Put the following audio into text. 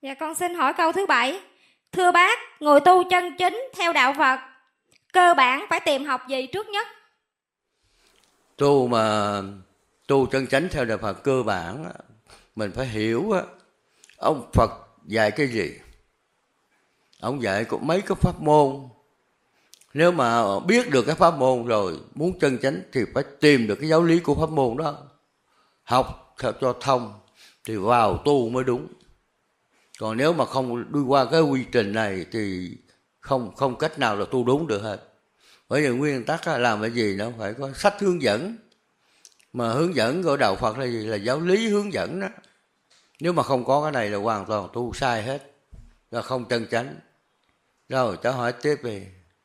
Dạ con xin hỏi câu thứ 7. Thưa bác, người tu chân chính theo đạo Phật cơ bản phải tìm học gì trước nhất? Tu chân chánh theo đạo Phật cơ bản mình phải hiểu ông Phật dạy cái gì. Ông dạy có mấy cái pháp môn. Nếu mà biết được cái pháp môn rồi, muốn chân chánh thì phải tìm được cái giáo lý của pháp môn đó, học theo cho thông thì vào tu mới đúng. Còn nếu mà không đi qua cái quy trình này thì không cách nào là tu đúng được hết. Bởi vì nguyên tắc làm cái gì nó phải có sách hướng dẫn. Mà hướng dẫn của đạo Phật là gì? Là giáo lý hướng dẫn đó. Nếu mà không có cái này là hoàn toàn tu sai hết, là không chân chánh. Rồi cháu hỏi tiếp đi.